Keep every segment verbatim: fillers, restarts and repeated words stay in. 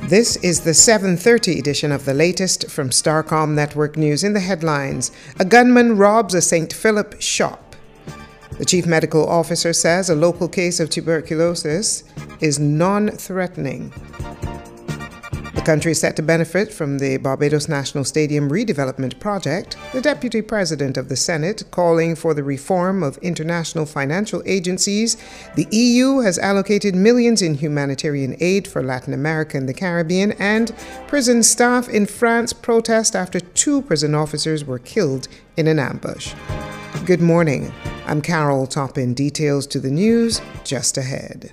This is the seven thirty edition of the latest from Starcom Network News. In the headlines, a gunman robs a Saint Philip shop. The chief medical officer says a local case of tuberculosis is non-threatening. The country is set to benefit from the Barbados National Stadium redevelopment project. The deputy president of the Senate calling for the reform of international financial agencies. The E U has allocated millions in humanitarian aid for Latin America and the Caribbean. And prison staff in France protest after two prison officers were killed in an ambush. Good morning. I'm Carol Toppin. Details to the news just ahead.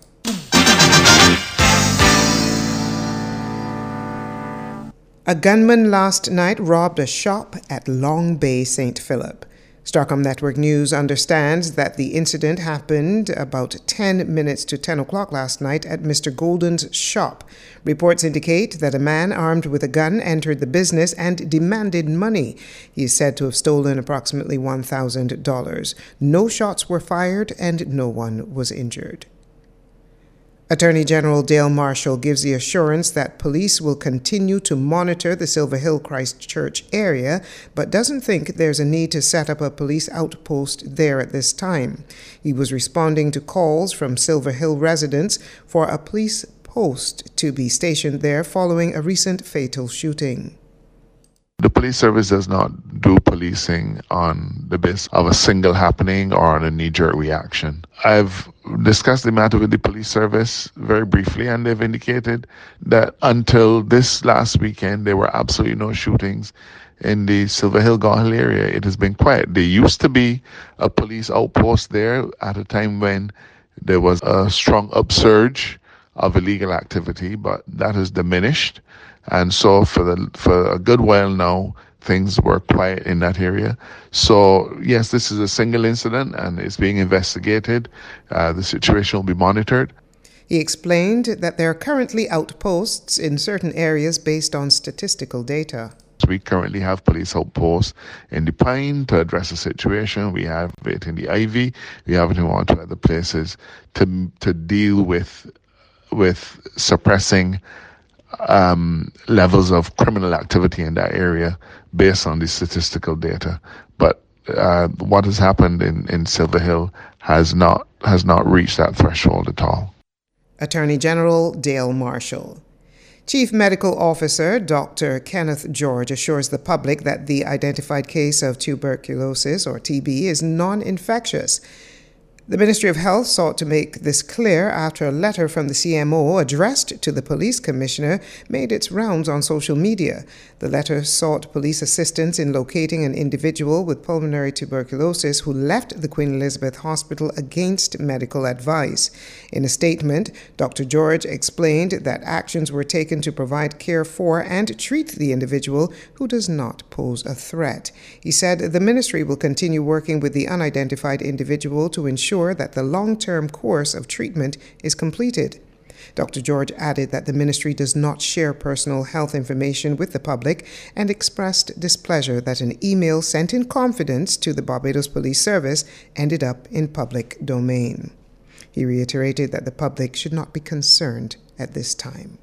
A gunman last night robbed a shop at Long Bay, Saint Philip. Starcom Network News understands that the incident happened about ten minutes to ten o'clock last night at Mister Golden's shop. Reports indicate that a man armed with a gun entered the business and demanded money. He is said to have stolen approximately one thousand dollars. No shots were fired and no one was injured. Attorney General Dale Marshall gives the assurance that police will continue to monitor the Silver Hill Christchurch area, but doesn't think there's a need to set up a police outpost there at this time. He was responding to calls from Silver Hill residents for a police post to be stationed there following a recent fatal shooting. The police service does not do policing on the basis of a single happening or on a knee-jerk reaction. I've discussed the matter with the police service very briefly, and they've indicated that until this last weekend, there were absolutely no shootings in the Silver Hill Gauhill area. It has been quiet. There used to be a police outpost there at a time when there was a strong upsurge of illegal activity, but that has diminished. And so for the for a good while now, things were quiet in that area. So yes, this is a single incident and it's being investigated. Uh, the situation will be monitored. He explained that there are currently outposts in certain areas based on statistical data. We currently have police outposts in the Pine to address the situation. We have it in the Ivy. We have it in one or two other places to to deal with with suppressing Um, levels of criminal activity in that area based on the statistical data. But uh, what has happened in, in Silver Hill has not has not reached that threshold at all. Attorney General Dale Marshall. Chief Medical Officer Doctor Kenneth George assures the public that the identified case of tuberculosis, or T B, is non-infectious. The Ministry of Health sought to make this clear after a letter from the C M O addressed to the police commissioner made its rounds on social media. The letter sought police assistance in locating an individual with pulmonary tuberculosis who left the Queen Elizabeth Hospital against medical advice. In a statement, Doctor George explained that actions were taken to provide care for and treat the individual who does not pose a threat. He said the ministry will continue working with the unidentified individual to ensure that the long-term course of treatment is completed. Doctor George added that the ministry does not share personal health information with the public and expressed displeasure that an email sent in confidence to the Barbados Police Service ended up in public domain. He reiterated that the public should not be concerned at this time.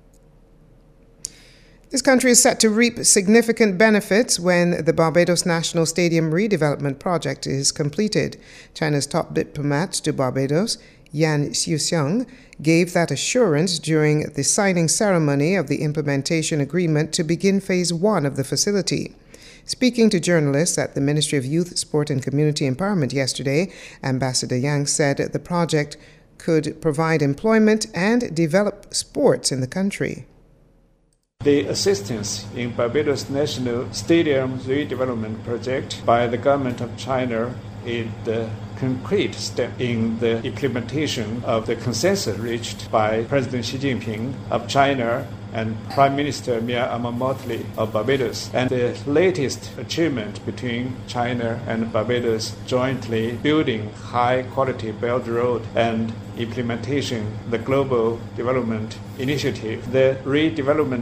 This country is set to reap significant benefits when the Barbados National Stadium redevelopment project is completed. China's top diplomat to Barbados, Yan Xiuxiang, gave that assurance during the signing ceremony of the implementation agreement to begin phase one of the facility. Speaking to journalists at the Ministry of Youth, Sport and Community Empowerment yesterday, Ambassador Yang said the project could provide employment and develop sports in the country. The assistance in Barbados National Stadium redevelopment project by the government of China is the concrete step in the implementation of the consensus reached by President Xi Jinping of China and Prime Minister Mia Amamotley of Barbados, and the latest achievement between China and Barbados jointly building high-quality Belt Road and implementation the Global Development Initiative. The redevelopment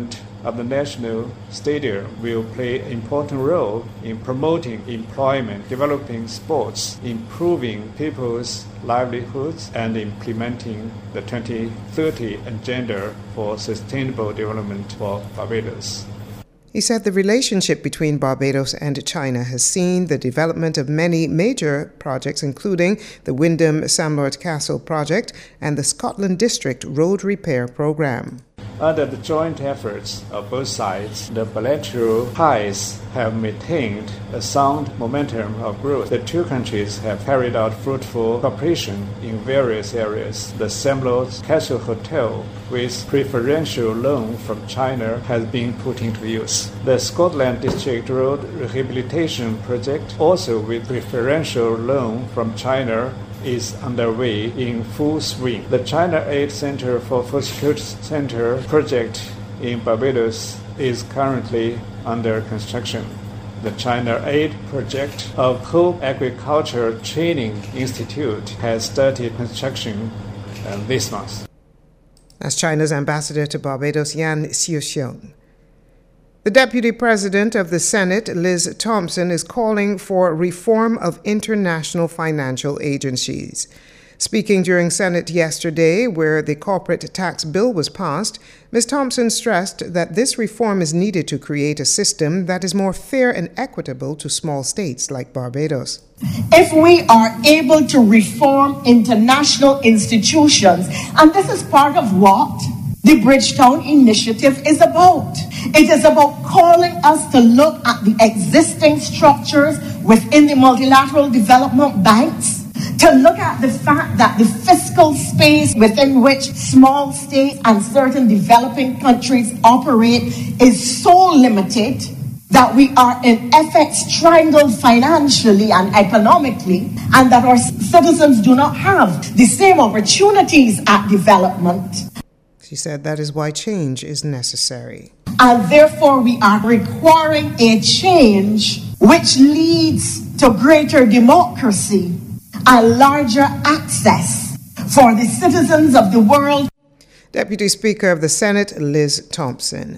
of the National Stadium will play an important role in promoting employment, developing sports, improving people's livelihoods, and implementing the twenty thirty Agenda for Sustainable Development for Barbados. He said the relationship between Barbados and China has seen the development of many major projects, including the Wyndham Samlord Castle project and the Scotland District Road Repair Program. Under the joint efforts of both sides, the bilateral ties have maintained a sound momentum of growth. The two countries have carried out fruitful cooperation in various areas. The Samlord Castle Hotel, with preferential loan from China, has been put into use. The Scotland District Road Rehabilitation Project, also with preferential loan from China, is underway in full swing. The China Aid Center for Food Security Center project in Barbados is currently under construction. The China Aid project of Hope Agriculture Training Institute has started construction uh, this month. As China's ambassador to Barbados, Yan Xiuxiong. The Deputy President of the Senate, Liz Thompson, is calling for reform of international financial agencies. Speaking during Senate yesterday, where the corporate tax bill was passed, Miz Thompson stressed that this reform is needed to create a system that is more fair and equitable to small states like Barbados. If we are able to reform international institutions, and this is part of what the Bridgetown Initiative is about. It is about calling us to look at the existing structures within the multilateral development banks, to look at the fact that the fiscal space within which small states and certain developing countries operate is so limited that we are in effect strangled financially and economically, and that our citizens do not have the same opportunities at development. She said that is why change is necessary. And therefore, we are requiring a change which leads to greater democracy and larger access for the citizens of the world. Deputy Speaker of the Senate, Liz Thompson.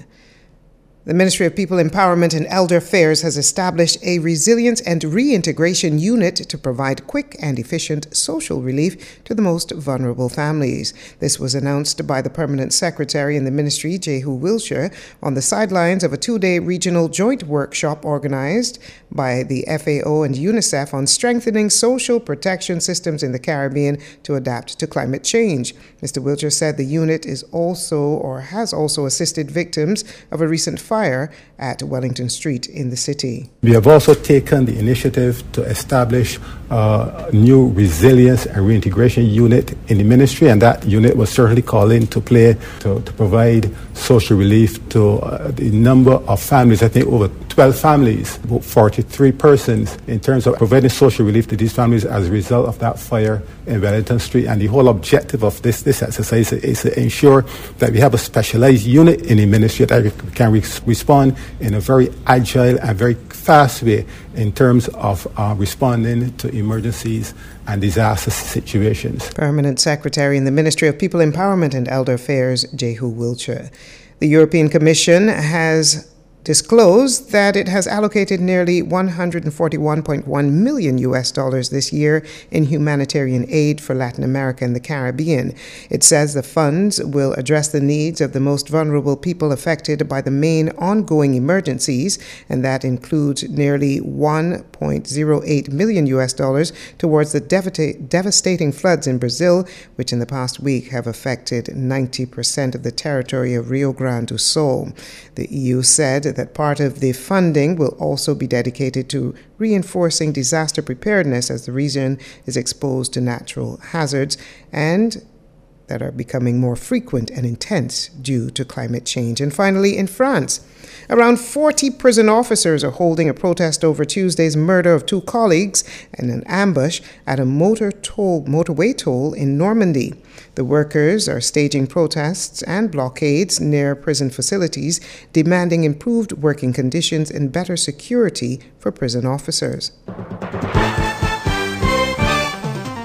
The Ministry of People Empowerment and Elder Affairs has established a resilience and reintegration unit to provide quick and efficient social relief to the most vulnerable families. This was announced by the Permanent Secretary in the Ministry, Jehu Wiltshire, on the sidelines of a two-day regional joint workshop organized by the F A O and UNICEF on strengthening social protection systems in the Caribbean to adapt to climate change. Mister Wiltshire said the unit is also or has also assisted victims of a recent fire Fire at Wellington Street in the city. We have also taken the initiative to establish uh, a new resilience and reintegration unit in the ministry, and that unit was certainly called in to play to, to provide social relief to uh, the number of families. I think over twelve families, about forty-three persons, in terms of providing social relief to these families as a result of that fire in Wellington Street. And the whole objective of this this exercise is to ensure that we have a specialized unit in the ministry that can re- respond in a very agile and very fast way in terms of uh, responding to emergencies and disaster situations. Permanent Secretary in the Ministry of People Empowerment and Elder Affairs, Jehu Wiltshire. The European Commission has disclosed that it has allocated nearly one hundred forty-one point one million U S dollars this year in humanitarian aid for Latin America and the Caribbean. It says the funds will address the needs of the most vulnerable people affected by the main ongoing emergencies, and that includes nearly one point zero eight million U S dollars towards the devata- devastating floods in Brazil, which in the past week have affected ninety percent of the territory of Rio Grande do Sul. The E U said that part of the funding will also be dedicated to reinforcing disaster preparedness as the region is exposed to natural hazards and that are becoming more frequent and intense due to climate change. And finally, in France, around forty prison officers are holding a protest over Tuesday's murder of two colleagues and an ambush at a motor toll, motorway toll in Normandy. The workers are staging protests and blockades near prison facilities, demanding improved working conditions and better security for prison officers.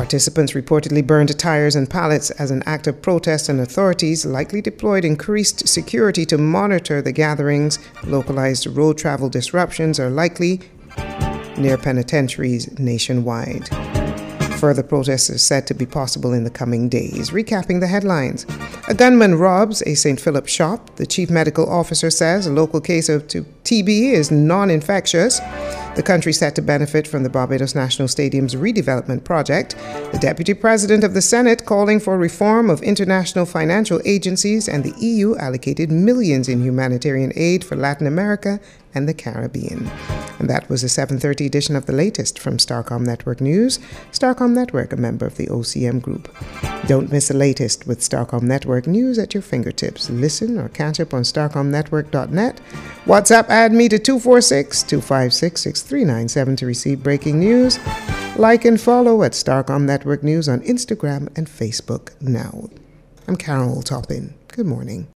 Participants reportedly burned tires and pallets as an act of protest, and authorities likely deployed increased security to monitor the gatherings. Localized road travel disruptions are likely near penitentiaries nationwide. Further protests are said to be possible in the coming days. Recapping the headlines. A gunman robs a Saint Philip shop. The chief medical officer says a local case of T B is non-infectious. The country set to benefit from the Barbados National Stadium's redevelopment project. The deputy president of the Senate calling for reform of international financial agencies, and the E U allocated millions in humanitarian aid for Latin America and the Caribbean. And that was a seven thirty edition of the latest from Starcom Network News. Starcom Network, a member of the O C M Group. Don't miss the latest with Starcom Network News at your fingertips. Listen or catch up on starcom network dot net. WhatsApp add me to two four six, two five six, six three nine seven to receive breaking news. Like and follow at Starcom Network News on Instagram and Facebook now. I'm Carol Toppin. Good morning.